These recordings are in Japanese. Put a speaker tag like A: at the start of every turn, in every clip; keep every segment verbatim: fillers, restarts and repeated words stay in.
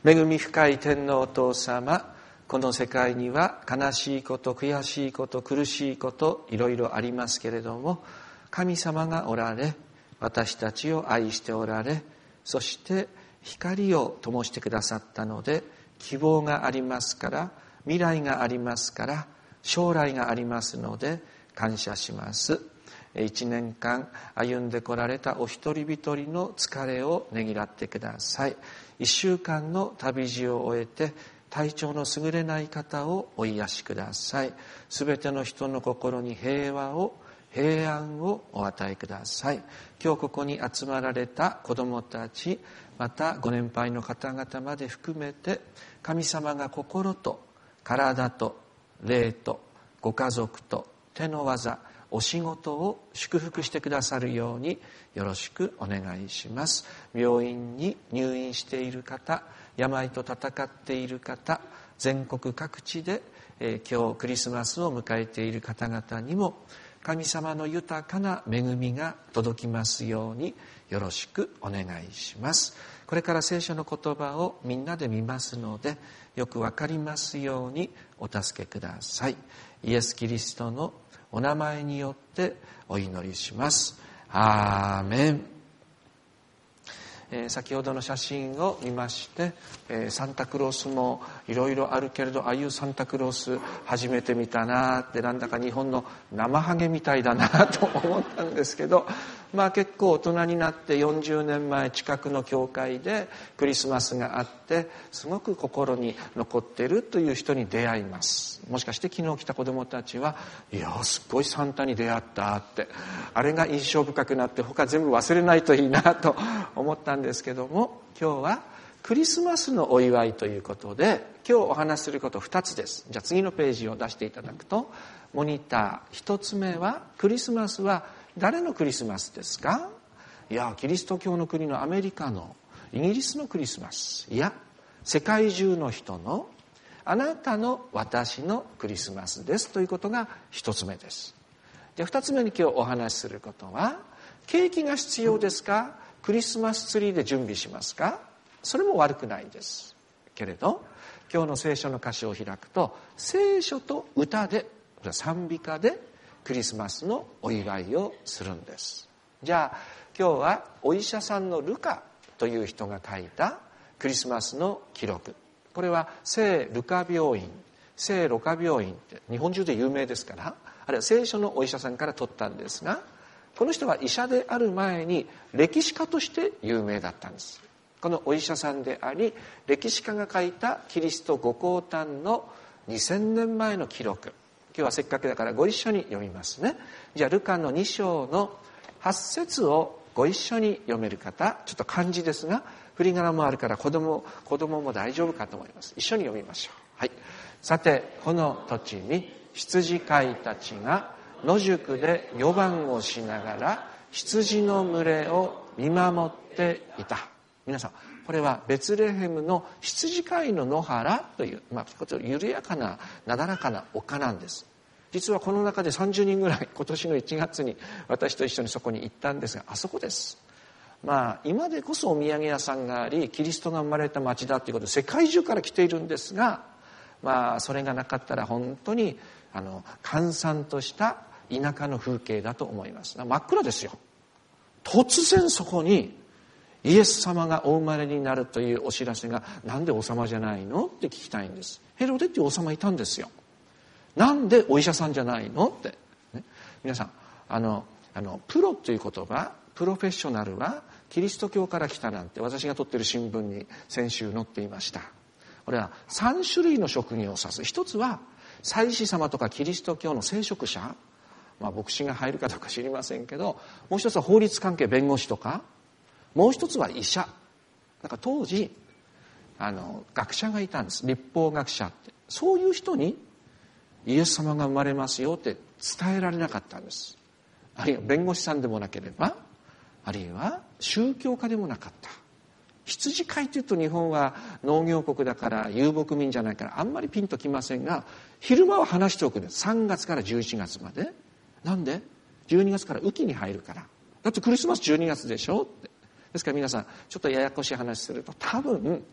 A: 恵み深い天のお父様、この世界には悲しいこと、悔しいこと、苦しいこと、いろいろありますけれども、神様がおられ、私たちを愛しておられ、そして光を灯してくださったので、希望がありますから、未来がありますから、将来がありますので感謝します。一年間歩んでこられたお一人一人の疲れをねぎらってください。一週間の旅路を終えて体調の優れない方をお癒しください。すべての人の心に平和を、平安をお与えください。今日ここに集まられた子どもたち、またご年配の方々まで含めて、神様が心と体と霊とご家族と手の技、お仕事を祝福してくださるようによろしくお願いします。病院に入院している方、病と闘っている方、全国各地で、えー、今日クリスマスを迎えている方々にも神様の豊かな恵みが届きますようによろしくお願いします。これから聖書の言葉をみんなで見ますので、よくわかりますようにお助けください。イエス・キリストのお名前によってお祈りします。アーメン。えー、先ほどの写真を見まして、えー、サンタクロースもいろいろあるけれど、ああいうサンタクロース初めて見たなって、なんだか日本の生ハゲみたいだなと思ったんですけど、まあ結構大人になってよんじゅうねんまえ近くの教会でクリスマスがあって、すごく心に残っているという人に出会います。もしかして昨日来た子どもたちは、いやすっごいサンタに出会ったって、あれが印象深くなって他全部忘れないといいなと思ったんですけども、今日はクリスマスのお祝いということで、今日お話しすることふたつです。じゃあ次のページを出していただくと、モニターひとつめは、クリスマスは誰のクリスマスですか？いや、キリスト教の国のアメリカの、イギリスのクリスマス。いや、世界中の人の、あなたの、私のクリスマスですということが一つ目です。で、二つ目に今日お話しすることは、ケーキが必要ですか？クリスマスツリーで準備しますか？それも悪くないです。けれど、今日の聖書の箇所を開くと、聖書と歌で、賛美歌でクリスマスのお祝いをするんです。じゃあ今日はお医者さんのルカという人が書いたクリスマスの記録、これは聖ルカ病院、聖ルカ病院って日本中で有名ですから、あるいは聖書のお医者さんから取ったんですが、この人は医者である前に歴史家として有名だったんです。このお医者さんであり歴史家が書いたキリストご降誕のにせんねんまえの記録、今日はせっかくだからご一緒に読みますね。じゃあルカのに章のはち節をご一緒に読める方、ちょっと漢字ですが振り仮名もあるから子供子供も大丈夫かと思います。一緒に読みましょう。はい。さてこの土地に羊飼いたちが野宿で夜番をしながら羊の群れを見守っていた。皆さん、これはベツレヘムの羊飼いの野原という、まあ、緩やかななだらかな丘なんです。実はこの中でさんじゅうにんぐらい今年のいちがつに私と一緒にそこに行ったんですが、あそこです。まあ今でこそお土産屋さんがありキリストが生まれた町だということで世界中から来ているんですが、まあそれがなかったら本当にあの閑散とした田舎の風景だと思います。真っ暗ですよ。突然そこにイエス様がお生まれになるというお知らせが、なんで王様じゃないのって聞きたいんです。ヘロデっていう王様いたんですよ。なんでお医者さんじゃないのって、ね、皆さんあのあのプロという言葉、プロフェッショナルはキリスト教から来たなんて私が取っている新聞に先週載っていました。これはさん種類の職業を指す。一つは祭司様とかキリスト教の聖職者、まあ牧師が入るかどうか知りませんけど、もう一つは法律関係弁護士とか、もう一つは医者。なんか当時あの学者がいたんです。律法学者って。そういう人にイエス様が生まれますよって伝えられなかったんです。あるいは弁護士さんでもなければ、あるいは宗教家でもなかった。羊飼いというと日本は農業国だから遊牧民じゃないからあんまりピンときませんが、昼間は話しておくんです。さんがつからじゅういちがつまで。なんで？じゅうにがつから雨季に入るから。だってクリスマスじゅうにがつでしょって。ですから皆さんちょっとややこしい話すると、多分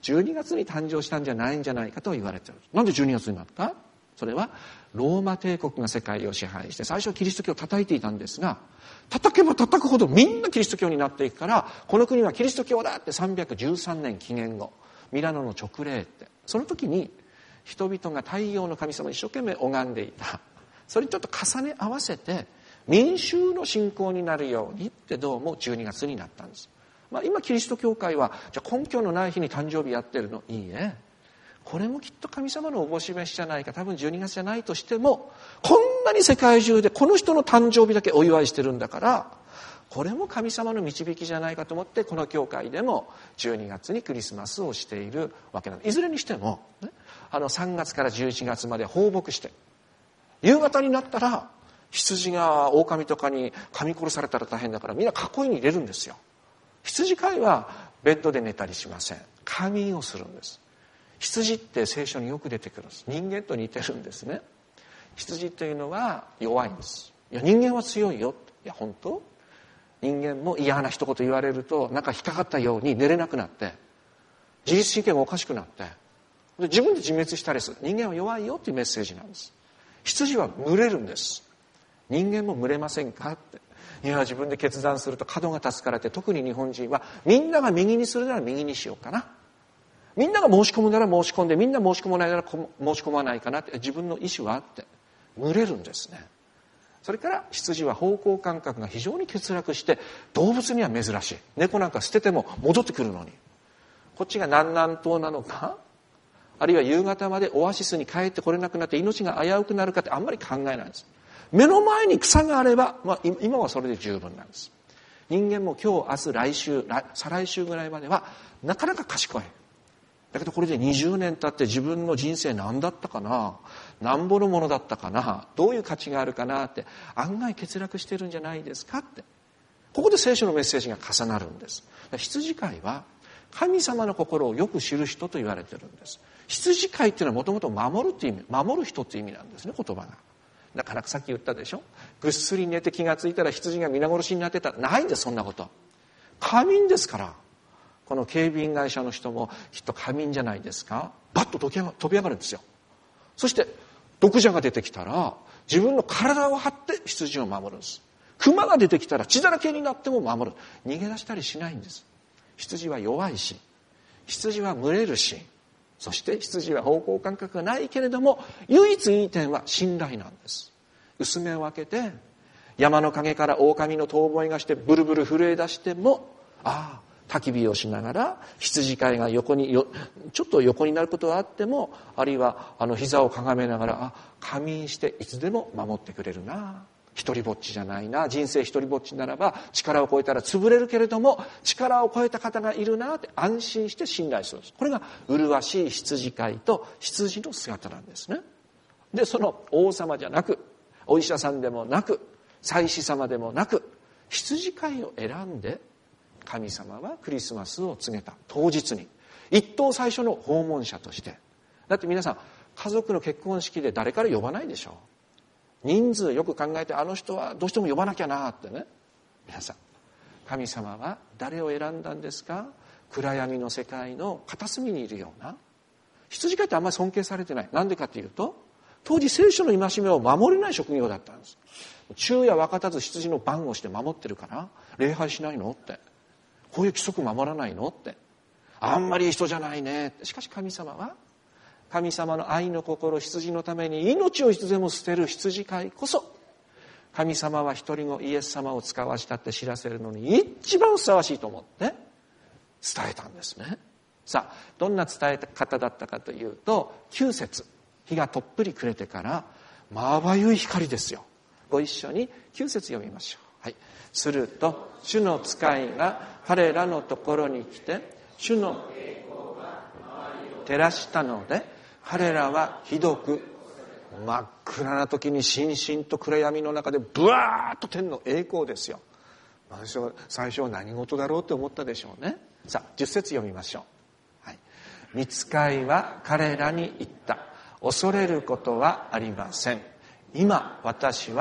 A: じゅうにがつに誕生したんじゃないんじゃないかと言われている。なんでじゅうにがつになった？それはローマ帝国が世界を支配して、最初はキリスト教を叩いていたんですが、叩けば叩くほどみんなキリスト教になっていくから、この国はキリスト教だってさんびゃくじゅうさんねん紀元後、ミラノの直令って、その時に人々が太陽の神様を一生懸命拝んでいた。それにちょっと重ね合わせて民衆の信仰になるようにってどうもじゅうにがつになったんです。まあ、今キリスト教会はじゃあ根拠のない日に誕生日やってるの？いいえ。これもきっと神様のおぼし召しじゃないか。多分じゅうにがつじゃないとしても、こんなに世界中でこの人の誕生日だけお祝いしてるんだから、これも神様の導きじゃないかと思って、この教会でもじゅうにがつにクリスマスをしているわけなんです。いずれにしても、ね、あのさんがつからじゅういちがつまで放牧して、夕方になったら羊が狼とかに噛み殺されたら大変だから、みんな囲いに入れるんですよ。羊飼いはベッドで寝たりしません。仮眠をするんです。羊って聖書によく出てくるんです。人間と似てるんですね。羊というのは弱いんです。いや人間は強いよ。いや本当？人間も嫌な一言言われるとなんか引っかかったように寝れなくなって、自律神経がおかしくなって、で自分で自滅したりする。人間は弱いよっていうメッセージなんです。羊は群れるんです。人間も群れませんかって。いや自分で決断すると角が立つからって、特に日本人はみんなが右にするなら右にしようかな、みんなが申し込むなら申し込んで、みんな申し込まないなら申し込まないかなって、自分の意思はあって群れるんですね。それから羊は方向感覚が非常に欠落して、動物には珍しい。猫なんか捨てても戻ってくるのに、こっちが南南東なのか、あるいは夕方までオアシスに帰ってこれなくなって命が危うくなるかってあんまり考えないんです。目の前に草があれば、まあ、今はそれで十分なんです。人間も今日明日来週来再来週ぐらいまではなかなか賢い。だけどこれでにじゅうねん経って自分の人生何だったかな、なんぼのものだったかな、どういう価値があるかなって案外欠落してるんじゃないですかって、ここで聖書のメッセージが重なるんです。羊飼いは神様の心をよく知る人と言われてるんです。羊飼いっていうのはもともと守るっていう意味、守る人っていう意味なんですね、言葉が。だからさっき言ったでしょ、ぐっすり寝て気がついたら羊が皆殺しになってた。ないんです、そんなこと。仮眠ですから。この警備員会社の人もきっと仮眠じゃないですか。バッと飛び上が、飛び上がるんですよ。そして毒蛇が出てきたら自分の体を張って羊を守るんです。熊が出てきたら血だらけになっても守る。逃げ出したりしないんです。羊は弱いし、羊は群れるし、そして羊は方向感覚がないけれども、唯一いい点は信頼なんです。薄目を開けて山の陰から狼の遠吠えがしてブルブル震え出しても、ああ焚き火をしながら羊飼いが横によちょっと横になることはあっても、あるいはあの膝をかがめながら、あ仮眠していつでも守ってくれるな、一人ぼっちじゃないな、人生一人ぼっちならば力を超えたら潰れるけれども力を超えた方がいるなって安心して信頼するんです。これが麗しい羊飼いと羊の姿なんですね。でその王様じゃなく、お医者さんでもなく、祭司様でもなく、羊飼いを選んで神様はクリスマスを告げた当日に、一等最初の訪問者として。だって皆さん家族の結婚式で誰から呼ばないでしょう。人数よく考えて、あの人はどうしても呼ばなきゃなってね。皆さん神様は誰を選んだんですか。暗闇の世界の片隅にいるような羊飼いってあんまり尊敬されてない。なんでかっていうと、当時聖書の戒めを守れない職業だったんです。昼夜分かたず羊の番をして守ってるから、礼拝しないのって、こういう規則守らないのって、あんまりいい人じゃないねって。しかし神様は、神様の愛の心、羊のために命をいつでも捨てる羊飼いこそ、神様は一人子イエス様を使わしたって知らせるのに一番ふさわしいと思って伝えたんですね。さあどんな伝え方だったかというと、きゅう節、日がとっぷり暮れてからまばゆい光ですよ。ご一緒にきゅう節読みましょう。はい。すると主の使いが彼らのところに来て、主の栄光が周りを照らしたので、彼らはひどく真っ暗な時にしんしんと暗闇の中でブワーッと天の栄光ですよ。最初は何事だろうって思ったでしょうね。さあじゅっ節読みましょう。はい。御使いは彼らに言った。恐れることはありません。今私は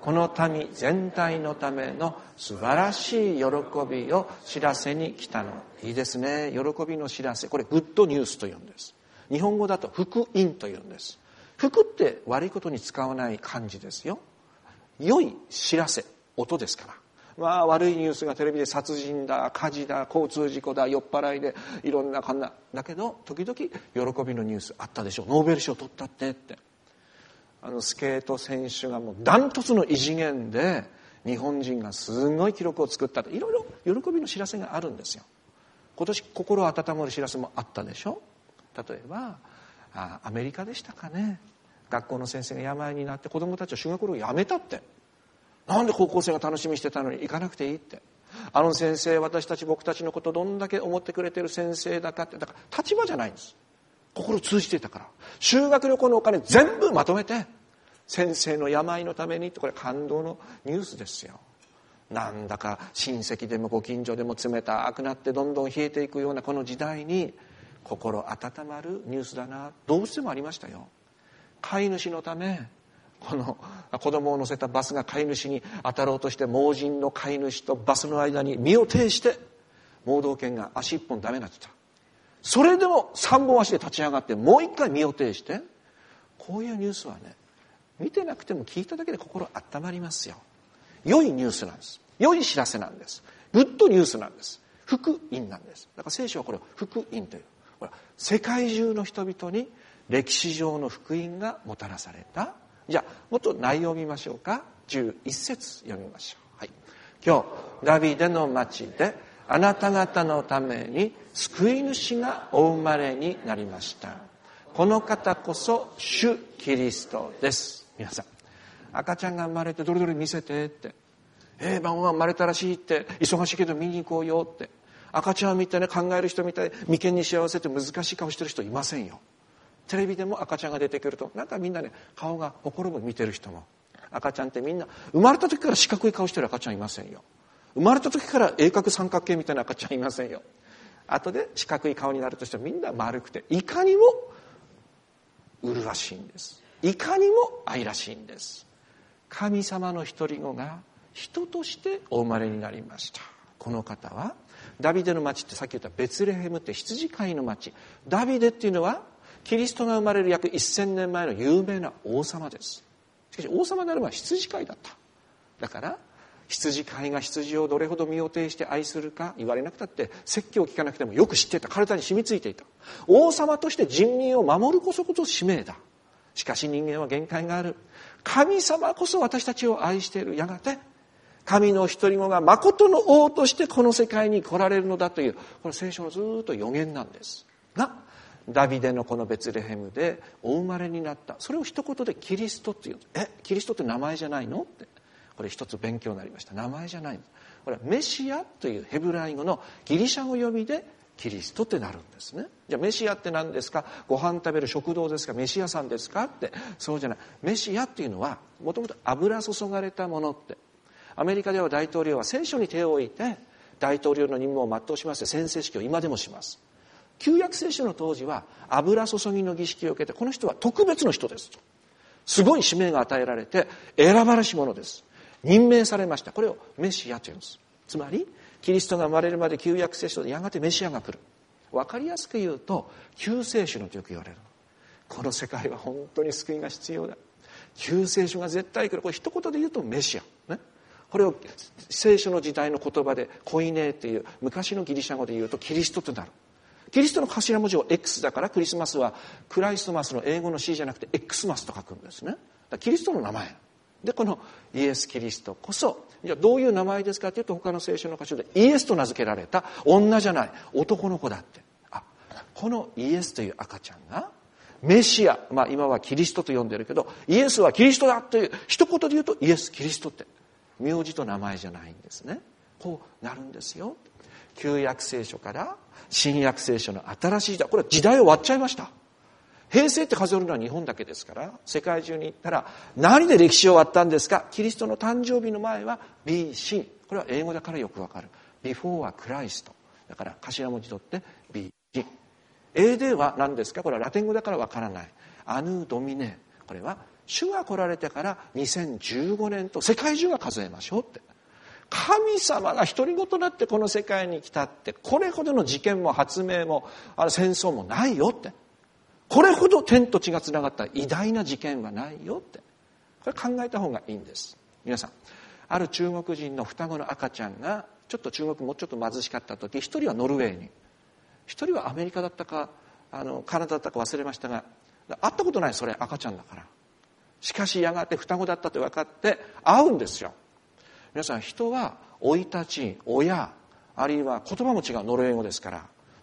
A: この民全体のための素晴らしい喜びを知らせに来たの。いいですね。喜びの知らせ。これグッドニュースというんです。日本語だと福音というんです。福って悪いことに使わない漢字ですよ。良い知らせ、音ですから。まあ悪いニュースがテレビで殺人だ、火事だ、交通事故だ、酔っ払いでいろんなこんな。だけど時々喜びのニュースあったでしょ。ノーベル賞取ったってって。あのスケート選手がもうダントツの異次元で日本人がすごい記録を作ったと。いろいろ喜びの知らせがあるんですよ。今年心温まる知らせもあったでしょ。例えばあアメリカでしたかね。学校の先生が病になって子どもたちを修学旅行やめたって。なんで高校生が楽しみにしてたのに行かなくていいって。あの先生、私たち僕たちのことどんだけ思ってくれてる先生だかって。だから立場じゃないんです。心通じていたから。修学旅行のお金全部まとめて先生の病のためにって。これ感動のニュースですよ。なんだか親戚でもご近所でも冷たくなってどんどん冷えていくようなこの時代に心温まるニュースだな。動物でもありましたよ。飼い主のためこの子供を乗せたバスが飼い主に当たろうとして盲人の飼い主とバスの間に身を挺して盲導犬が足一本ダメになってた。それでも三本足で立ち上がってもう一回身を挺して。こういうニュースはね、見てなくても聞いただけで心温まりますよ。良いニュースなんです。良い知らせなんです。グッドニュースなんです。福音なんです。だから聖書はこれを福音という。これ世界中の人々に歴史上の福音がもたらされた。じゃあもっと内容を見ましょうか。じゅういち節読みましょう。はい、今日ダビデの町であなた方のために救い主がお生まれになりました。この方こそ主キリストです。皆さん、赤ちゃんが生まれてどれどれ見せてって、えー、晩は生まれたらしいって、忙しいけど見に行こうよって。赤ちゃんを見てね、考える人みたい、眉間に幸せって難しい顔してる人いませんよ。テレビでも赤ちゃんが出てくるとなんかみんなね、顔がほころぶ。見てる人も赤ちゃんってみんな生まれた時から四角い顔してる赤ちゃんいませんよ。生まれた時から鋭角三角形みたいな赤ちゃんいませんよ。後で四角い顔になるとしてもみんな丸くて、いかにも麗しいんです。いかにも愛らしいんです。神様の一人子が人としてお生まれになりました。この方はダビデの町って、さっき言ったベツレヘムって羊飼いの町。ダビデっていうのはキリストが生まれる約せんねんまえの有名な王様です。しかし王様になる前は羊飼いだった。だから羊飼いが羊をどれほど身を挺して愛するか言われなくたって、説教を聞かなくてもよく知っていた。体に染みついていた。王様として人民を守るこそこそ使命だ。しかし人間は限界がある。神様こそ私たちを愛している。やがて神の一人子が誠の王としてこの世界に来られるのだという、これ聖書のずっと予言なんですが、ダビデのこのベツレヘムでお生まれになった。それを一言でキリストっていう。え、キリストって名前じゃないのって、これ一つ勉強になりました。名前じゃない。これはメシアというヘブライ語のギリシャ語読みでキリストってなるんですね。じゃあメシアって何ですか。ご飯食べる食堂ですか。メシアさんですかって。そうじゃない。メシアっていうのはもともと油注がれたものって。アメリカでは大統領は聖書に手を置いて大統領の任務を全うします。宣誓式を今でもします。旧約聖書の当時は油注ぎの儀式を受けて、この人は特別の人ですと、すごい使命が与えられて選ばれし者です、任命されました。これをメシアというんです。つまりキリストが生まれるまで旧約聖書でやがてメシアが来る。分かりやすく言うと救世主のとよく言われる。この世界は本当に救いが必要だ、救世主が絶対来る。これ一言で言うとメシアね。これを聖書の時代の言葉でコイネーっていう昔のギリシャ語で言うとキリストとなる。キリストの頭文字を X だから、クリスマスはクライストマスの英語の C じゃなくて X マスと書くんですね。だからキリストの名前で、このイエス・キリストこそ、じゃあどういう名前ですかというと、他の聖書の箇所でイエスと名付けられた女じゃない男の子だって。あ、このイエスという赤ちゃんがメシア、まあ今はキリストと呼んでるけど、イエスはキリストだという一言で言うとイエス・キリストって名字と名前じゃないんですね。こうなるんですよ。旧約聖書から新約聖書の新しい時代、これは時代終わっちゃいました。平成って数えるのは日本だけですから、世界中に行ったら何で歴史終わったんですか。キリストの誕生日の前は ビーシー、 これは英語だからよくわかる。ビフォーはクライストだから頭文字取って ビーシー。 エーディー は何ですか。これはラテン語だからわからない。アヌドミネ、これは主が来られてからにせんじゅうごねんと世界中が数えましょうって。神様が独り言だってこの世界に来たって、これほどの事件も発明もあの戦争もないよって。これほど天と地がつながった偉大な事件はないよって。これ考えた方がいいんです。皆さん、ある中国人の双子の赤ちゃんがちょっと中国もうちょっと貧しかった時、一人はノルウェーに、一人はアメリカだったかあのカナダだったか忘れましたが、会ったことない、それ赤ちゃんだから。しかしやがて双子だったと分かって会うんですよ。皆さん、人は生い立ち、親、あるいは言葉も違うノルウェー語ですから、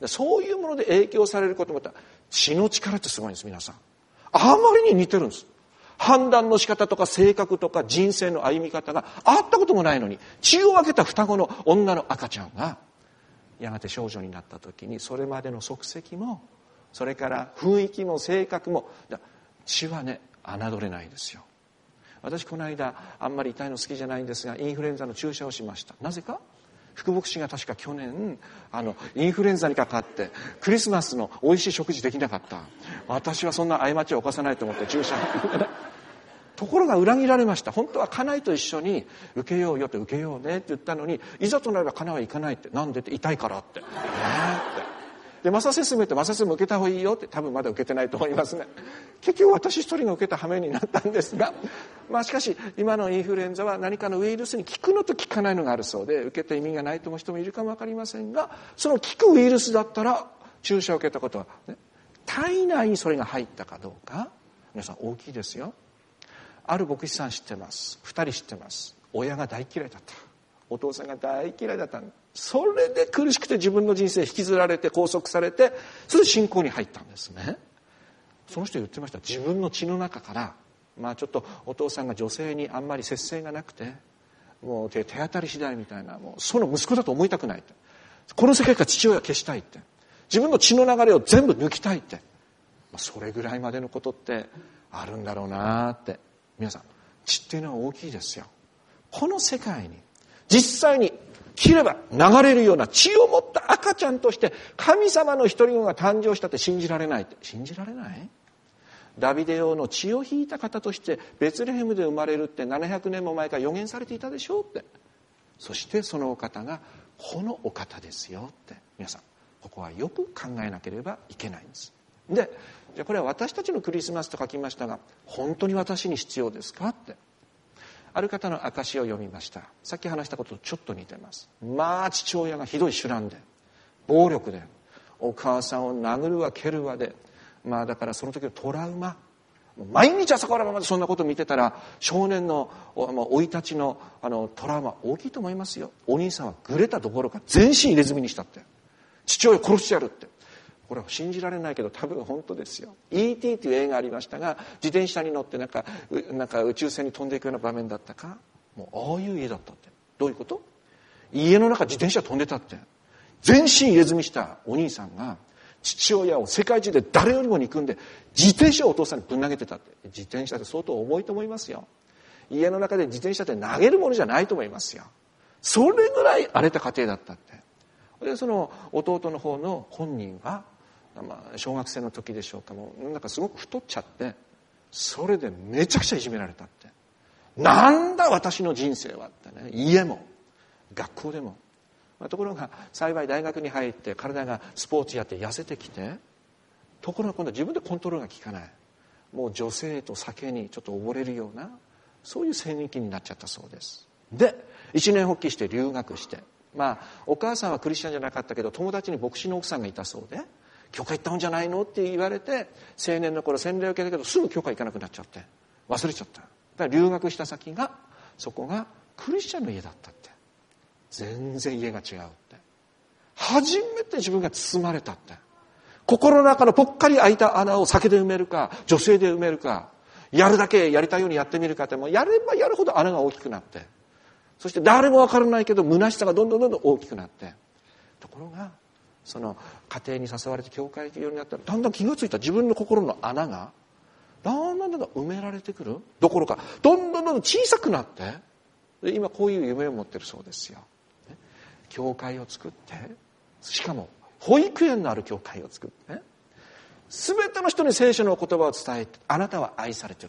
A: そういうもので影響されることも、血の力ってすごいんです。皆さん、あまりに似てるんです。判断の仕方とか性格とか人生の歩み方が会ったこともないのに、血を分けた双子の女の赤ちゃんがやがて少女になった時に、それまでの足跡もそれから雰囲気も性格も、血はね侮れないですよ。私この間あんまり痛いの好きじゃないんですが、インフルエンザの注射をしました。なぜか、副牧師が確か去年あのインフルエンザにかかってクリスマスの美味しい食事できなかった。私はそんな過ちを犯さないと思って注射ところが裏切られました。本当は家内と一緒に受けようよって受けようねって言ったのに、いざとなれば家内は行かないって。なんでって、痛いからって、えー、ってでマサセスメってマサセスメ受けた方がいいよって、多分まだ受けてないと思いますね。結局私一人が受けた羽目になったんですが、まあしかし今のインフルエンザは何かのウイルスに効くのと効かないのがあるそうで、受けて意味がないと思う人もいるかも分かりませんが、その効くウイルスだったら注射を受けたことは、ね、体内にそれが入ったかどうか、皆さん大きいですよ。ある牧師さん知ってます。二人知ってます。親が大嫌いだった、お父さんが大嫌いだった。それで苦しくて自分の人生引きずられて拘束されて、それで信仰に入ったんですね。その人言ってました。自分の血の中から、まあちょっとお父さんが女性にあんまり節制がなくて、もう手当たり次第みたいな、もうその息子だと思いたくないって、この世界から父親を消したいって、自分の血の流れを全部抜きたいって、まあ、それぐらいまでのことってあるんだろうなって。皆さん、血っていうのは大きいですよ。この世界に実際に切れば流れるような血を持った赤ちゃんとして神様の一人子が誕生したって信じられないって。信じられない？ダビデ王の血を引いた方としてベツレヘムで生まれるってななひゃくねんも前から予言されていたでしょうって。そしてそのお方がこのお方ですよって。皆さん、ここはよく考えなければいけないんです。で、じゃあこれは私たちのクリスマスと書きましたが、本当に私に必要ですかって。ある方の証を読みました。さっき話したこととちょっと似てます。まあ父親がひどい手段で、暴力で、お母さんを殴るわ蹴るわで、まあだからその時のトラウマ、毎日朝から晩までそんなこと見てたら、少年の生い立ちのあのトラウマ大きいと思いますよ。お兄さんはグレたどころか全身入れ墨にしたって、父親殺してやるって。これは信じられないけど多分本当ですよ。 イーティー という映画ありましたが、自転車に乗ってなんかなんか宇宙船に飛んでいくような場面だったか、もうああいう家だったって。どういうこと？家の中自転車飛んでたって、全身入れ墨したお兄さんが父親を世界中で誰よりも憎んで自転車をお父さんにぶん投げてたって。自転車って相当重いと思いますよ。家の中で自転車って投げるものじゃないと思いますよ。それぐらい荒れた家庭だったって。でその弟の方の本人は、まあ、小学生の時でしょうか、もうなんかすごく太っちゃって、それでめちゃくちゃいじめられたって。なんだ私の人生はってね。家も学校でも、まあ、ところが幸い大学に入って体がスポーツやって痩せてきて、ところが今度は自分でコントロールが効かない、もう女性と酒にちょっと溺れるような、そういう青年期になっちゃったそうです。で一年発起して留学して、まあお母さんはクリスチャンじゃなかったけど友達に牧師の奥さんがいたそうで、教会行ったんじゃないのって言われて、青年の頃洗礼を受けたけどすぐ教会行かなくなっちゃって忘れちゃった。だから留学した先が、そこがクリスチャンの家だったって。全然家が違うって。初めて自分が包まれたって。心の中のぽっかり開いた穴を酒で埋めるか女性で埋めるか、やるだけやりたいようにやってみるかって、もうやればやるほど穴が大きくなって、そして誰もわからないけど虚しさがどんどんどんどん大きくなって、ところがその家庭に誘われて教会行くようになったら、だんだん気がついた自分の心の穴がだんだんだんだん埋められてくるどころか、どんどんどんどん小さくなって、で今こういう夢を持ってるそうですよ。教会を作って、しかも保育園のある教会を作って、全ての人に聖書の言葉を伝えて、あなたは愛されてるって。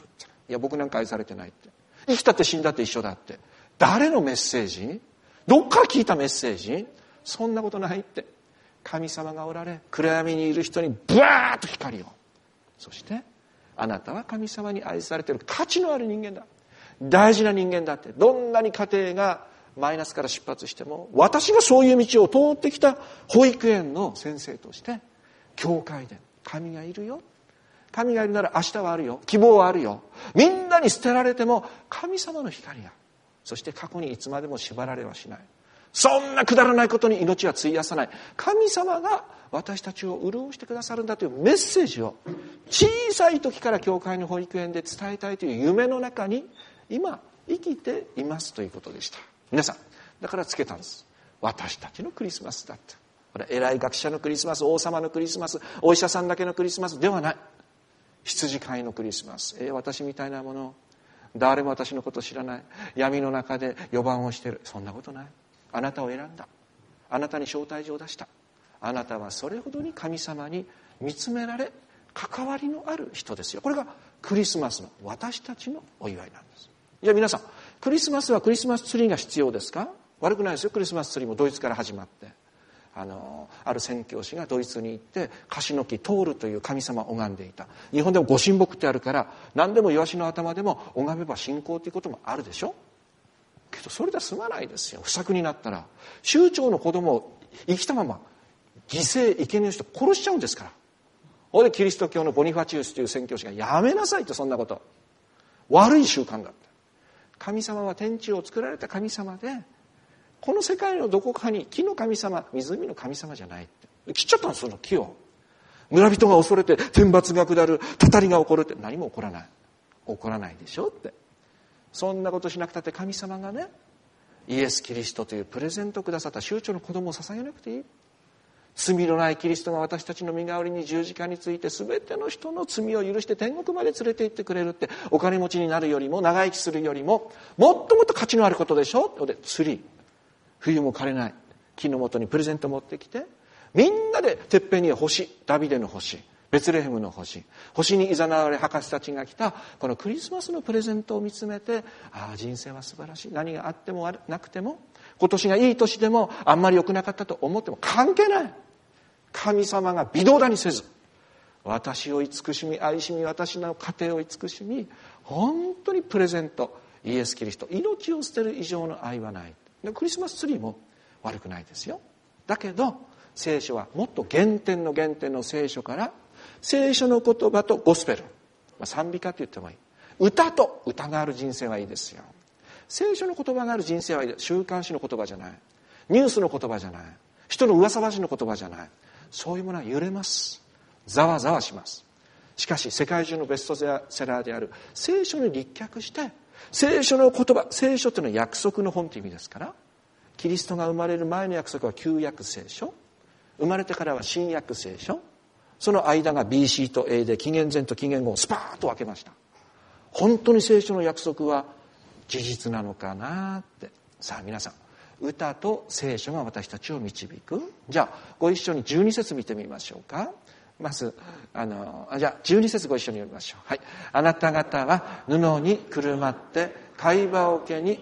A: いや僕なんか愛されてないって、生きたって死んだって一緒だって、誰のメッセージ？どっから聞いたメッセージ？そんなことないって。神様がおられ、暗闇にいる人にブワーッと光を、そしてあなたは神様に愛されている価値のある人間だ、大事な人間だって。どんなに家庭がマイナスから出発しても、私がそういう道を通ってきた保育園の先生として教会で神がいるよ、神がいるなら明日はあるよ、希望はあるよ、みんなに捨てられても神様の光が、そして過去にいつまでも縛られはしない、そんなくだらないことに命は費やさない、神様が私たちを潤してくださるんだというメッセージを小さい時から教会の保育園で伝えたいという夢の中に今生きていますということでした。皆さん、だからつけたんです。私たちのクリスマスだって。これ偉い学者のクリスマス、王様のクリスマス、お医者さんだけのクリスマスではない。羊飼いのクリスマス。えー、私みたいなもの、誰も私のこと知らない、闇の中で予番をしている、そんなことない。あなたを選んだ、あなたに招待状を出した、あなたはそれほどに神様に見つめられ関わりのある人ですよ。これがクリスマスの私たちのお祝いなんです。じゃあ皆さん、クリスマスはクリスマスツリーが必要ですか？悪くないですよ。クリスマスツリーもドイツから始まって、あのある宣教師がドイツに行って樫の木トールという神様を拝んでいた。日本でもご神木ってあるから、何でもイワシの頭でも拝めば信仰ということもあるでしょ。けどそれでは済まないですよ。不作になったら州長の子供を生きたまま犠牲生贄の人殺しちゃうんですから。それでキリスト教のボニファチウスという宣教師がやめなさいって、そんなこと悪い習慣だって。神様は天地を作られた神様で、この世界のどこかに木の神様、湖の神様じゃないって。切っちゃったんです、その木を。村人が恐れて天罰が下る、たたりが起こるって。何も起こらない。起こらないでしょって。そんなことしなくたって神様がね、イエス・キリストというプレゼントをくださった州長の子供を捧げなくていい。罪のないキリストが私たちの身代わりに十字架について全ての人の罪を許して天国まで連れて行ってくれるって。お金持ちになるよりも長生きするよりももっともっと価値のあることでしょ。でツリー、冬も枯れない木の元にプレゼント持ってきて、みんなでてっぺんには星、ダビデの星、ベツレヘムの星、星に誘われ博士たちが来たこのクリスマスのプレゼントを見つめて、ああ人生は素晴らしい、何があってもなくても、今年がいい年でもあんまり良くなかったと思っても関係ない。神様が微動だにせず、私を慈しみ愛しみ、私の家庭を慈しみ、本当にプレゼント、イエス・キリスト、命を捨てる以上の愛はない。クリスマスツリーも悪くないですよ。だけど聖書はもっと原点の原点の聖書から、聖書の言葉とゴスペル、まあ、賛美歌と言ってもいい、歌と歌がある人生はいいですよ。聖書の言葉がある人生はいいです。週刊誌の言葉じゃない、ニュースの言葉じゃない、人の噂話の言葉じゃない。そういうものは揺れます。ざわざわします。しかし世界中のベストセラーである聖書に立脚して、聖書の言葉、聖書というのは約束の本という意味ですから、キリストが生まれる前の約束は旧約聖書、生まれてからは新約聖書、その間が ビーシー と エー で紀元前と紀元後をスパーッと分けました。本当に聖書の約束は事実なのかなって。さあ皆さん、歌と聖書が私たちを導く。じゃあご一緒にじゅうに節見てみましょうか。まずあのじゃあじゅうに節ご一緒に読みましょう。はい。あなた方は布にくるまって貝羽桶に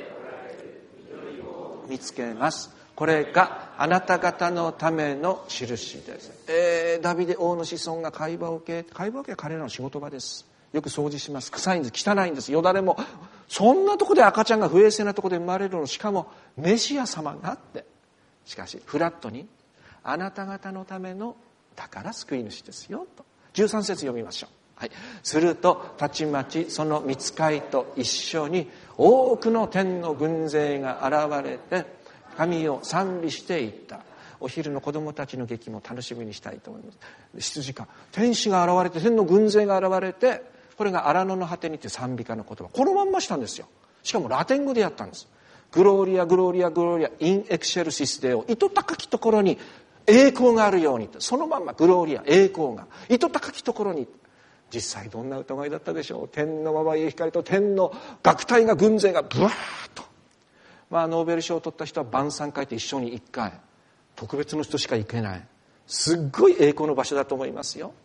A: 見つけます。これがあなた方のための印です。えー、ダビデ王の子孫が貝羽桶、貝羽桶は彼らの仕事場です。よく掃除します。臭いんです、汚いんです、よだれも。そんなとこで赤ちゃんが不衛生なとこで生まれるの、しかもメシア様があって、しかしフラットにあなた方のためのだから救い主ですよと。じゅうさん節読みましょう。はい。するとたちまちその御使いと一緒に多くの天の軍勢が現れて神を賛美していった。お昼の子供たちの劇も楽しみにしたいと思います。羊か天使が現れて、天の軍勢が現れて、これが荒野の果てにって賛美歌の言葉、このまんましたんですよ。しかもラテン語でやったんです。グローリアグローリアグローリアインエクシェルシスデオ、糸高きところに栄光があるように、そのまんまグローリア、栄光が糸高きところに。実際どんな歌声だったでしょう。天のままいう光と天の楽隊が軍勢がブワーッと、まあノーベル賞を取った人は晩餐会って一生に一回、特別の人しか行けない、すっごい栄光の場所だと思いますよ。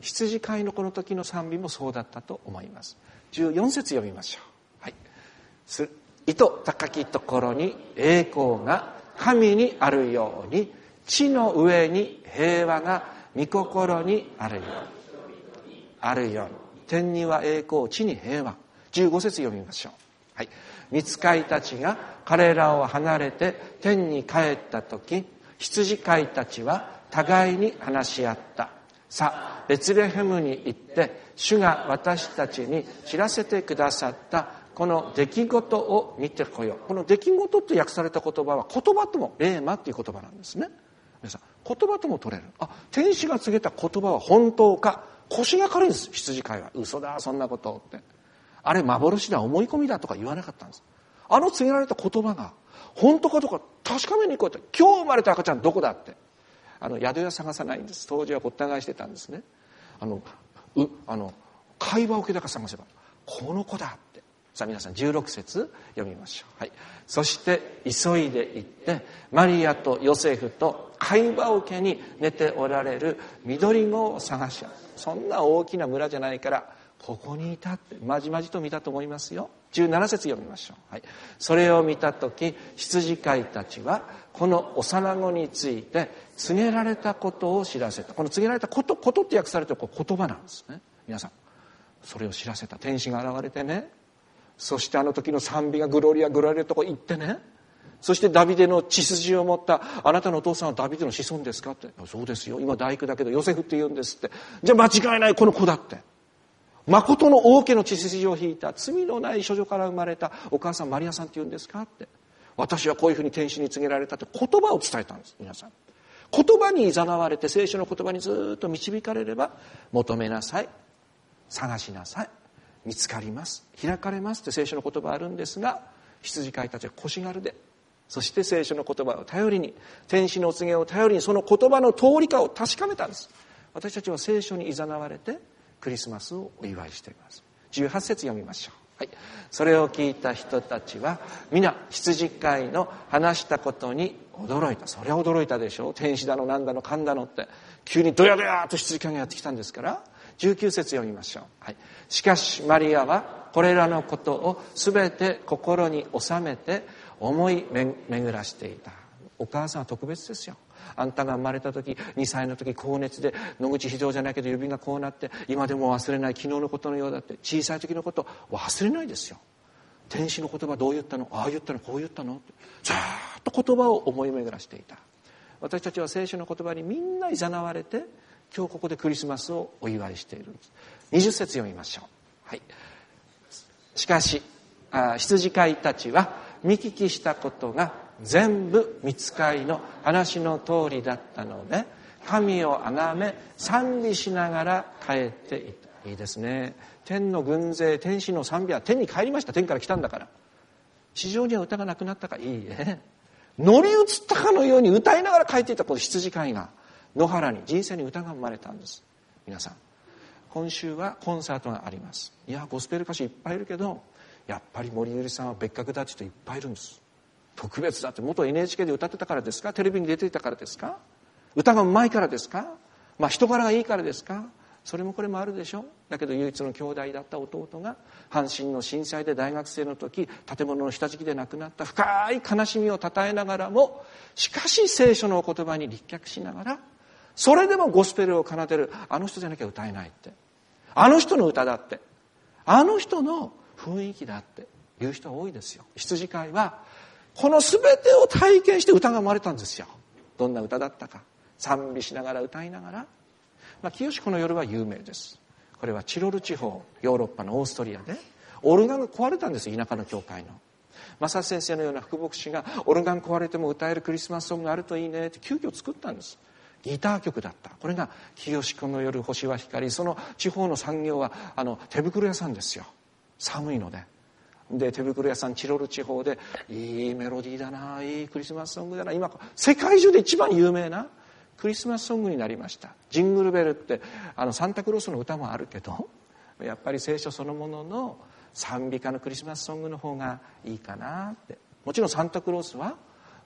A: 羊飼いのこの時の賛美もそうだったと思います。じゅうよん節読みましょう。はい。糸高きところに栄光が神にあるように、地の上に平和が御心にあるように、あるように。天には栄光、地に平和。じゅうご節読みましょう。はい。御使いたちが彼らを離れて天に帰った時、羊飼いたちは互いに話し合った。さあ、ベツレヘムに行って主が私たちに知らせてくださったこの出来事を見てこよう。この出来事と訳された言葉は言葉ともレーマっていう言葉なんですね。皆さん、言葉とも取れる。あ、天使が告げた言葉は本当か。腰が軽いんです、羊飼いは。嘘だ、そんなことって。あれ幻だ、思い込みだとか言わなかったんです。あの告げられた言葉が本当かどうか確かめに行こうって。今日生まれた赤ちゃんどこだって。あの宿屋探さないんです。当時はごった返してたんですね。あのうあの会話を受けだか探せばこの子だって。さあ皆さんじゅうろく節読みましょう。はい。そして急いで行ってマリアとヨセフと会話を受けに寝ておられる緑子を探し。そんな大きな村じゃないからここにいたってまじまじと見たと思いますよ。じゅうなな節読みましょう。はい。それを見たとき羊飼いたちはこの幼子について告げられたことを知らせた。この告げられたこと、ことって訳されてる言葉なんですね。皆さん、それを知らせた。天使が現れてね、そしてあの時の賛美がグロリアグロリアとこ行ってね、そしてダビデの血筋を持ったあなたのお父さんはダビデの子孫ですかって。そうですよ、今大工だけどヨセフって言うんですって。じゃあ間違いない、この子だって。誠の王家の血筋を引いた罪のない処女から生まれたお母さんマリアさんって言うんですかって。私はこういうふうに天使に告げられたって言葉を伝えたんです。皆さん、言葉に誘われて聖書の言葉にずっと導かれれば、求めなさい、探しなさい、見つかります、開かれますって聖書の言葉あるんですが、羊飼いたちは腰軽で、そして聖書の言葉を頼りに、天使の告げを頼りに、その言葉の通りかを確かめたんです。私たちは聖書に誘われてクリスマスをお祝いしています。じゅうはち節読みましょう。はい。それを聞いた人たちは皆羊飼いの話したことに驚いた。それは驚いたでしょう。天使だのなんだのかんだのって急にドヤドヤと羊飼いがやってきたんですから。じゅうきゅう節読みましょう。はい。しかしマリアはこれらのことをすべて心に収めて思い巡らしていた。お母さんは特別ですよ。あんたが生まれた時、にさいの時高熱で野口非常じゃないけど指がこうなって今でも忘れない、昨日のことのようだって。小さい時のこと忘れないですよ。天使の言葉どう言ったの、ああ言ったの、こう言ったのってずーっと言葉を思い巡らしていた。私たちは聖書の言葉にみんな誘われて今日ここでクリスマスをお祝いしているんです。にじゅう節読みましょう。はい。しかしあ羊飼いたちは見聞きしたことが全部御使いの話の通りだったので神を崇め賛美しながら帰っていた。いいですね。天の軍勢、天使の賛美は天に帰りました。天から来たんだから。地上には歌がなくなったか、いいえ、乗り移ったかのように歌いながら帰っていたこの羊飼いが野原に、人生に歌が生まれたんです。皆さん、今週はコンサートがあります。いやゴスペル歌手いっぱいいるけどやっぱり森百合さんは別格だって人いっぱいいるんです。特別だって。元 エヌエイチケー で歌ってたからですか、テレビに出ていたからですか、歌がうまいからですか、まあ人柄がいいからですか、それもこれもあるでしょ。だけど唯一の兄弟だった弟が阪神の震災で大学生の時建物の下敷きで亡くなった。深い悲しみをたたえながらもしかし聖書の言葉に立脚しながらそれでもゴスペルを奏でる。あの人じゃなきゃ歌えないって、あの人の歌だって、あの人の雰囲気だっていう人は多いですよ。羊飼いはこの全てを体験して歌が生まれたんですよ。どんな歌だったか、賛美しながら歌いながら、まあ、清子の夜は有名です。これはチロル地方、ヨーロッパのオーストリアでオルガンが壊れたんです。田舎の教会の正先生のような副牧師がオルガン壊れても歌えるクリスマスソングがあるといいねって急遽作ったんです。ギター曲だった。これが清子の夜星は光。その地方の産業はあの手袋屋さんですよ。寒いのでで手袋屋さん、チロル地方でいいメロディーだな、いいクリスマスソングだな。今世界中で一番有名なクリスマスソングになりました。ジングルベルってあのサンタクロースの歌もあるけどやっぱり聖書そのものの賛美歌のクリスマスソングの方がいいかなって。もちろんサンタクロースは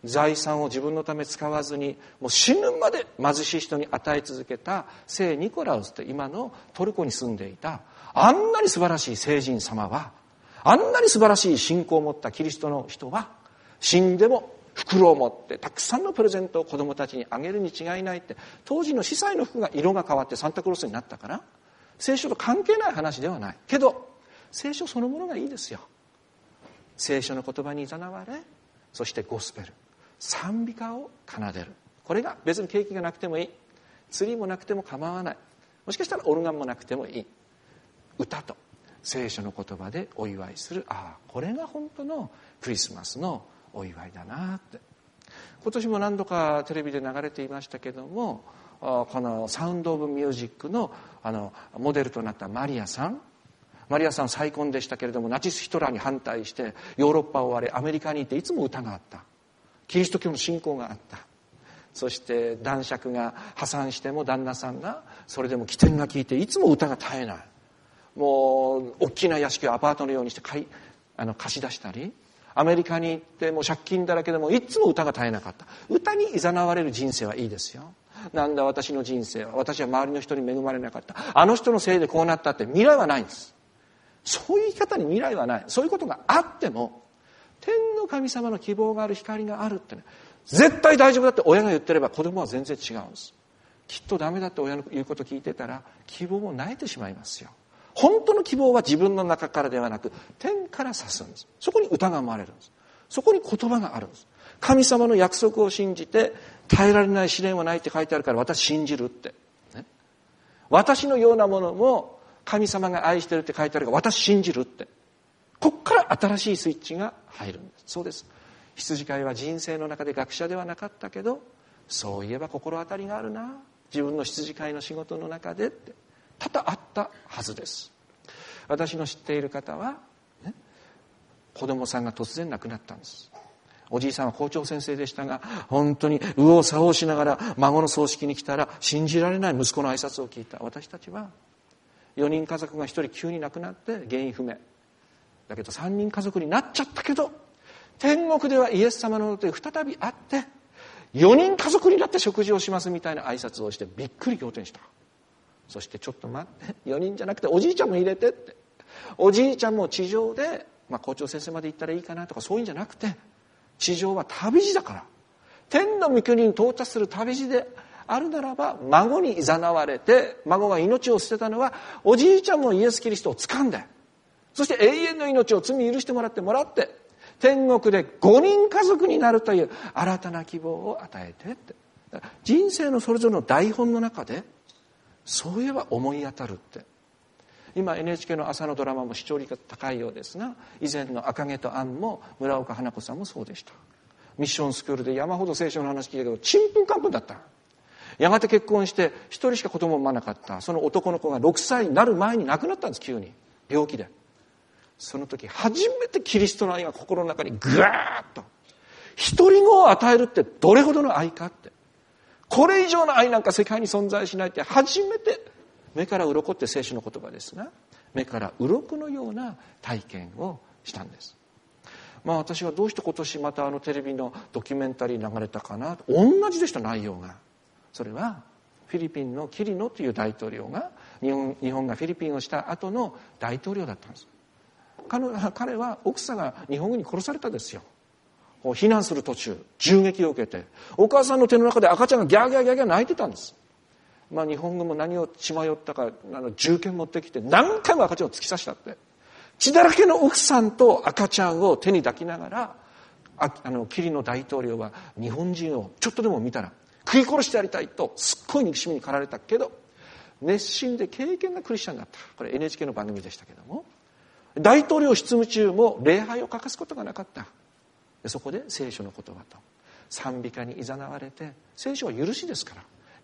A: 財産を自分のため使わずにもう死ぬまで貧しい人に与え続けた聖ニコラウスって今のトルコに住んでいたあんなに素晴らしい聖人様は、あんなに素晴らしい信仰を持ったキリストの人は死んでも袋を持ってたくさんのプレゼントを子供たちにあげるに違いないって。当時の司祭の服が色が変わってサンタクロースになったから聖書と関係ない話ではないけど、聖書そのものがいいですよ。聖書の言葉に誘われ、そしてゴスペル、賛美歌を奏でる。これが別にケーキがなくてもいい、ツリーもなくても構わない、もしかしたらオルガンもなくてもいい、歌と聖書の言葉でお祝いする。ああ、これが本当のクリスマスのお祝いだなって。今年も何度かテレビで流れていましたけども、このサウンドオブミュージックのあのモデルとなったマリアさん、マリアさん再婚でしたけれども、ナチスヒトラーに反対してヨーロッパを追われアメリカに行っていつも歌があった。キリスト教の信仰があった。そして男爵が破産しても旦那さんがそれでも起点が効いていつも歌が絶えない。もう大きな屋敷をアパートのようにして買いあの貸し出したり、アメリカに行ってもう借金だらけでもいつも歌が絶えなかった。歌に誘われる人生はいいですよ。なんだ私の人生は、私は周りの人に恵まれなかった、あの人のせいでこうなったって未来はないんです。そういう生き方に未来はない。そういうことがあっても天の神様の希望がある、光があるってね、絶対大丈夫だって親が言ってれば子供は全然違うんです。きっとダメだって親の言うこと聞いてたら希望も萎えてしまいますよ。本当の希望は自分の中からではなく天から差すんです。そこに歌が生まれるんです。そこに言葉があるんです。神様の約束を信じて耐えられない試練はないって書いてあるから私信じるって、ね、私のようなものも神様が愛してるって書いてあるから私信じるって、ここから新しいスイッチが入るんです。そうです。羊飼いは人生の中で学者ではなかったけど、そういえば心当たりがあるな、自分の羊飼いの仕事の中でって多々あったはずです。私の知っている方は、ね、子供さんが突然亡くなったんです。おじいさんは校長先生でしたが、本当に右往左往しながら孫の葬式に来たら信じられない息子の挨拶を聞いた。私たちはよにん家族がひとり急に亡くなって原因不明だけどさんにん家族になっちゃったけど、天国ではイエス様のもとで再び会ってよにん家族になって食事をしますみたいな挨拶をしてびっくり仰天した。そしてちょっと待って、よにんじゃなくておじいちゃんも入れてって、おじいちゃんも地上で、まあ、校長先生まで行ったらいいかなとかそういうんじゃなくて、地上は旅路だから、天の御国に到達する旅路であるならば、孫に誘われて孫が命を捨てたのはおじいちゃんもイエス・キリストを掴んで、そして永遠の命を罪許してもらってもらって天国でごにん家族になるという新たな希望を与えてって、人生のそれぞれの台本の中でそういえば思い当たるって。今 エヌエイチケー の朝のドラマも視聴率が高いようですが、以前の赤毛とアンも村岡花子さんもそうでした。ミッションスクールで山ほど聖書の話聞いたけどちんぷんかんぷんだった。やがて結婚して一人しか子供を産まなかったその男の子がろくさいになる前に亡くなったんです。急に病気で。その時初めてキリストの愛が心の中にぐわーっと、一人子を与えるってどれほどの愛かって、これ以上の愛なんか世界に存在しないって初めて目から鱗って聖書の言葉ですが、目から鱗のような体験をしたんです。まあ私はどうして今年またあのテレビのドキュメンタリー流れたかな、同じでした内容が。それはフィリピンのキリノという大統領が日本、日本がフィリピンをした後の大統領だったんです。彼, 彼は奥さんが日本軍に殺されたんですよ。避難する途中銃撃を受けてお母さんの手の中で赤ちゃんがギャーギャーギャーギャー泣いてたんです。まあ日本軍も何を血迷ったかあの銃剣持ってきて何回も赤ちゃんを突き刺したって、血だらけの奥さんと赤ちゃんを手に抱きながら、ああのキリノ大統領は日本人をちょっとでも見たら食い殺してやりたいとすっごい憎しみに駆られたけど熱心で敬虔なクリスチャンだった。これ エヌエイチケー の番組でしたけども、大統領執務中も礼拝を欠かすことがなかった。そこで聖書の言葉と賛美歌に誘われて、聖書は許しですから、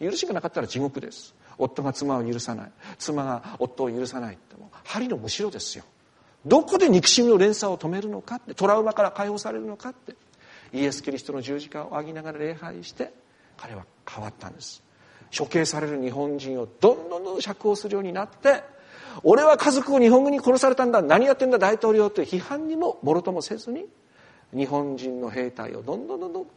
A: 許しがなかったら地獄です。夫が妻を許さない、妻が夫を許さないってもう針のむしろですよ。どこで憎しみの連鎖を止めるのかって、トラウマから解放されるのかって、イエス・キリストの十字架をあぎながら礼拝して彼は変わったんです。処刑される日本人をどんどんどん釈放するようになって、俺は家族を日本軍に殺されたんだ、何やってんだ大統領という批判にももろともせずに、日本人の兵隊をどんどんどんどん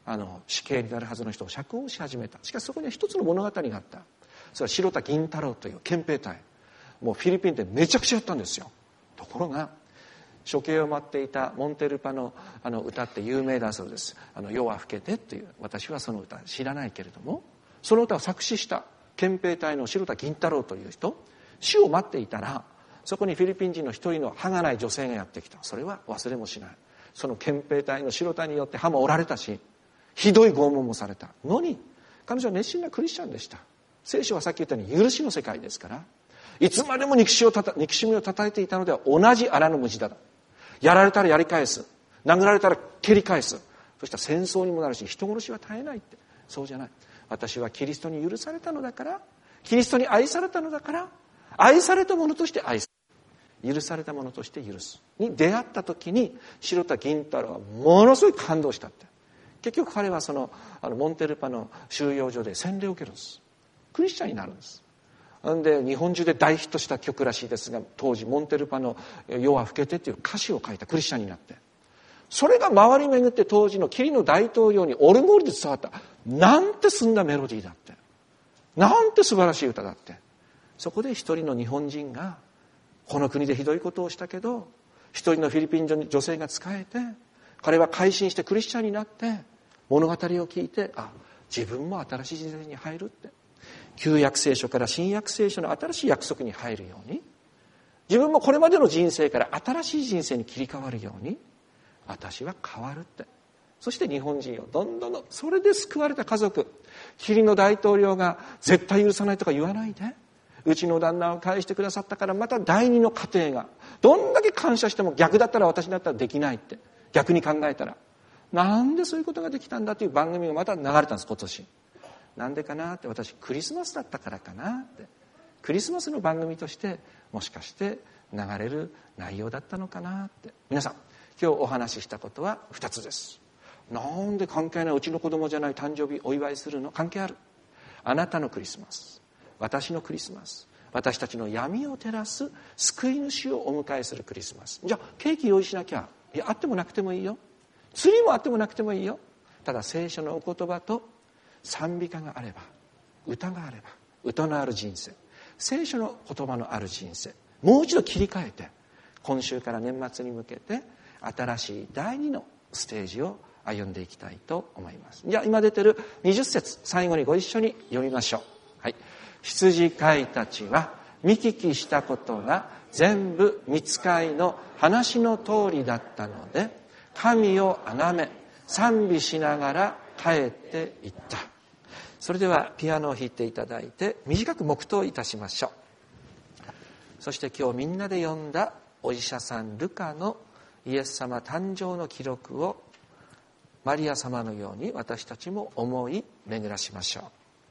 A: あの死刑になるはずの人を釈放し始めた。しかしそこには一つの物語があった。それは白田銀太郎という憲兵隊、もうフィリピンでめちゃくちゃやったんですよ。ところが処刑を待っていたモンテルパのあの歌って有名だそうです。あの夜は更けてという、私はその歌知らないけれども、その歌を作詞した憲兵隊の白田銀太郎という人、死を待っていたらそこにフィリピン人の一人の歯がない女性がやってきた。それは忘れもしない。その憲兵隊の白田によって歯も折られたし、ひどい拷問もされたのに、彼女は熱心なクリスチャンでした。聖書はさっき言ったように許しの世界ですから、いつまでも憎しをたた憎しみを叩いていたのでは同じ荒の無地だ。やられたらやり返す、殴られたら蹴り返す、そしたら戦争にもなるし人殺しは絶えないって。そうじゃない。私はキリストに許されたのだから、キリストに愛されたのだから、愛されたものとして愛す、許されたものとして許すに出会った時に、白田銀太郎はものすごい感動したって。結局彼はそのあのモンテルパの収容所で洗礼を受けるんです。クリスチャンになるんです。で日本中で大ヒットした曲らしいですが、当時モンテルパの夜は更けてという歌詞を書いたクリスチャンになって、それが回り巡って当時のキリの大統領にオルゴールで伝わった。なんて澄んだメロディーだって、なんて素晴らしい歌だって。そこで一人の日本人がこの国でひどいことをしたけど、一人のフィリピン女性が仕えて、彼は改心してクリスチャンになって物語を聞いて、あ、自分も新しい人生に入るって、旧約聖書から新約聖書の新しい約束に入るように、自分もこれまでの人生から新しい人生に切り替わるように、私は変わるって。そして日本人をどんどん、それで救われた家族、キリの大統領が絶対許さないとか言わないで、うちの旦那を返してくださったからまた第二の家庭が、どんだけ感謝しても逆だったら私だったらできないって、逆に考えたらなんでそういうことができたんだという番組がまた流れたんです。今年なんでかなって、私クリスマスだったからかなって、クリスマスの番組としてもしかして流れる内容だったのかなって。皆さん今日お話ししたことはふたつです。なんで関係ない、うちの子供じゃない誕生日お祝いするの？関係ある。あなたのクリスマス、私のクリスマス、私たちの闇を照らす救い主をお迎えするクリスマス。じゃあケーキ用意しなきゃ、いやあってもなくてもいいよ、ツリーもあってもなくてもいいよ。ただ聖書のお言葉と賛美歌があれば、歌があれば、歌のある人生、聖書の言葉のある人生、もう一度切り替えて、今週から年末に向けて新しい第二のステージを歩んでいきたいと思います。じゃあ今出てるにじゅっ節、最後にご一緒に読みましょう。はい。羊飼いたちは見聞きしたことが全部御使いの話の通りだったので、神を崇め賛美しながら帰っていった。それではピアノを弾いていただいて短く黙祷いたしましょう。そして今日みんなで読んだお医者さんルカのイエス様誕生の記録をマリア様のように私たちも思い巡らしましょう。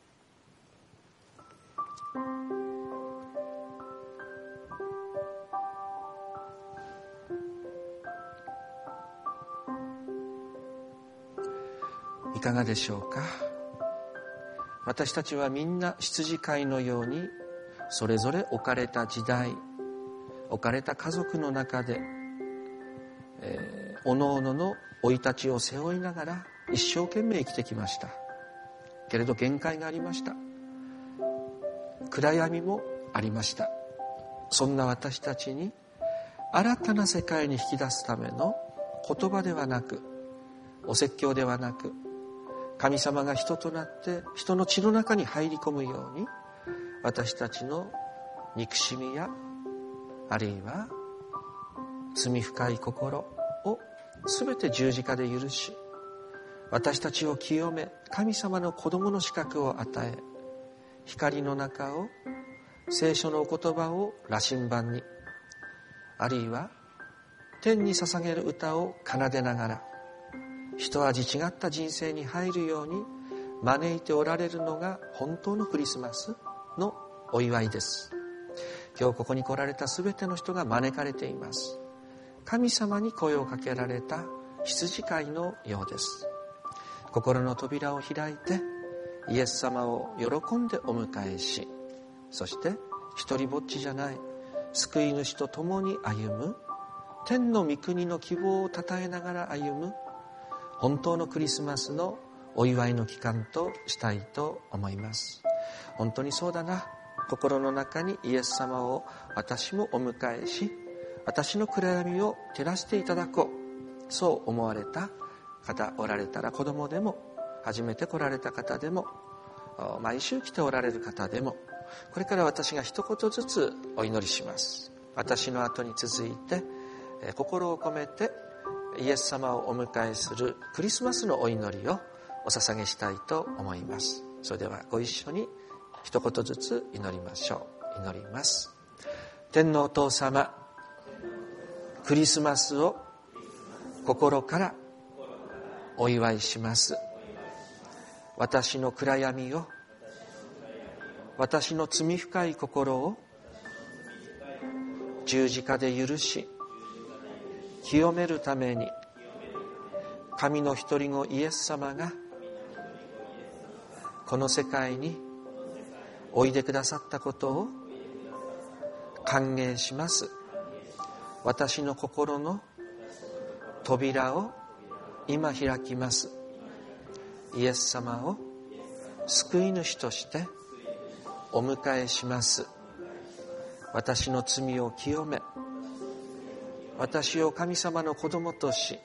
A: いかがでしょうか。私たちはみんな羊飼いのようにそれぞれ置かれた時代、置かれた家族の中で、えー、おのおのの生い立ちを背負いながら一生懸命生きてきましたけれど、限界がありました。暗闇もありました。そんな私たちに新たな世界に引き出すための言葉ではなく、お説教ではなく、神様が人となって人の血の中に入り込むように、私たちの憎しみやあるいは罪深い心をすべて十字架で許し、私たちを清め、神様の子供の資格を与え、光の中を聖書のお言葉を羅針盤に、あるいは天に捧げる歌を奏でながら一味違った人生に入るように招いておられるのが本当のクリスマスのお祝いです。今日ここに来られたすべての人が招かれています。神様に声をかけられた羊飼いのようです。心の扉を開いてイエス様を喜んでお迎えし、そして一人ぼっちじゃない救い主と共に歩む天の御国の希望をたたえながら歩む本当のクリスマスのお祝いの期間としたいと思います。本当にそうだな、心の中にイエス様を私もお迎えし、私の暗闇を照らしていただこう、そう思われた方おられたら、子供でも初めて来られた方でも毎週来ておられる方でも、これから私が一言ずつお祈りします。私の後に続いて心を込めてイエス様をお迎えするクリスマスのお祈りをお捧げしたいと思います。それではご一緒に一言ずつ祈りましょう。祈ります。天のお父様、クリスマスを心からお祝いします。私の暗闇を、私の罪深い心を十字架で許し清めるために、神の一人子イエス様がこの世界においでくださったことを歓迎します。私の心の扉を今開きます。イエス様を救い主としてお迎えします。私の罪を清め、私を神様の子供とし、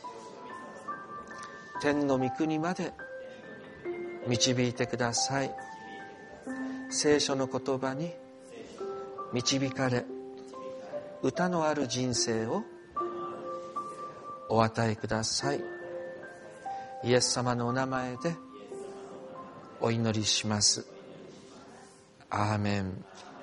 A: 天の御国まで導いてください。聖書の言葉に導かれ、歌のある人生をお与えください。イエス様のお名前でお祈りします。アーメン。